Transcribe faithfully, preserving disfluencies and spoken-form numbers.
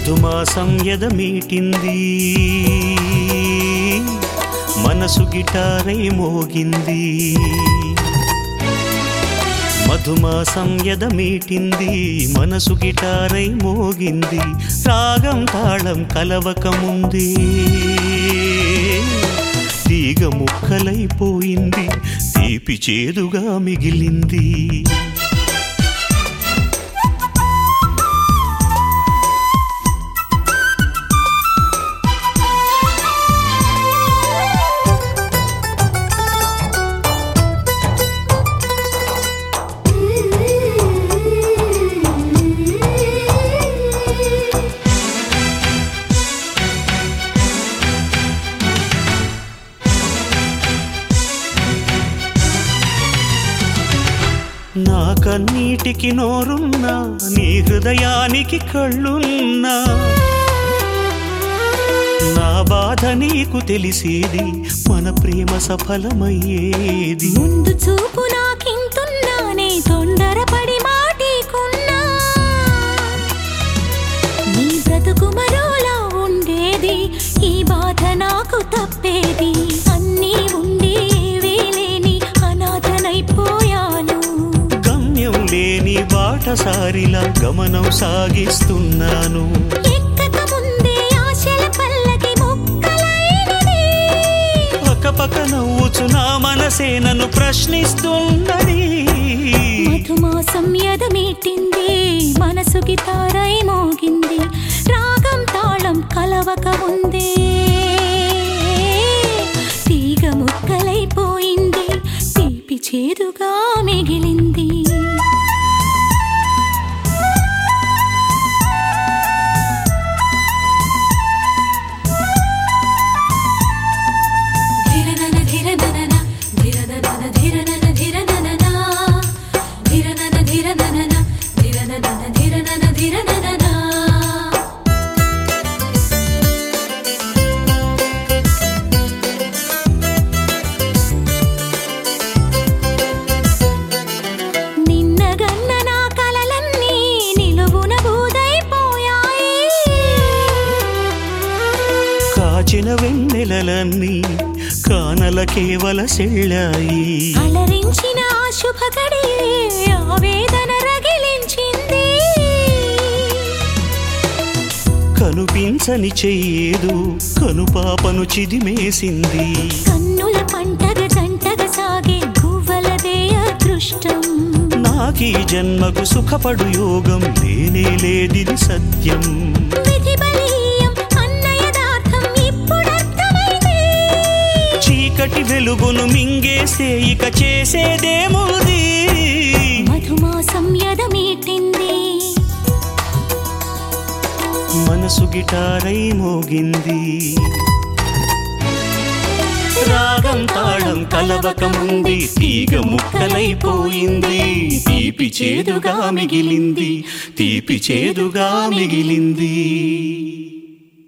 మధుమాసం ఎదమీటింది మనసు గిటారై మోగింది మధుమాసం ఎదమీటింది మనసు గిటారై మోగింది రాగం తాళం కలవకముందే తీగ ముక్కలైపోయింది తీపి చేదుగా మిగిలింది నా కన్నీటికి నోరున్నా నీ హృదయానికి కళ్ళున్నా నా బాధ నీకు తెలిసేది మన ప్రేమ సఫలమయ్యేది ముందు చూపు నాకింతున్నానే తొందరపడి మాటికున్నా నీ బ్రతుకు మరోలా ఉండేది ఈ బాధ నాకు తప్పేది అన్నీ ఉండి వేలేని అనాథనైపోయాను లేని బాటసారిలా గమనం సాగిస్తున్నాను ఎక్కక ముందే ఆశల పల్లకి ముక్కలైనది పక్కపక్క నవ్వుచు నా మనసే నన్ను ప్రశ్నిస్తున్నది మధుమాసం ఎదమీటింది మనసు గిటారై మోగింది రాగం తాళం కలవక ఉందే తీగ ముక్కలైపోయింది తీపి చేదుగా మిగిలింది కాచిన వెన్నెలలన్నీ కానల కేవల సెళ్ళాయి అలరించిన శుభ గడియే ఆవేదన రగిలించింది కనుపించని చెయ్యేదు కనుపాపను చిదిమేసింది కన్నుల పంటగ జంటగ సాగే గువ్వలదే అదృష్టం నాకీ జన్మకు సుఖపడు యోగం లేనే లేదిది సత్యం చీకటి వెలుగును మింగేస్తే ఇక చేసేదేముంది మధుమాసం ఎదమీటింది మనసు గిటారై మోగింది రాగం తాళం కలవకముంది తీగ ముక్కలైపోయింది తీపి చేదుగా మిగిలింది తీపి చేదుగా మిగిలింది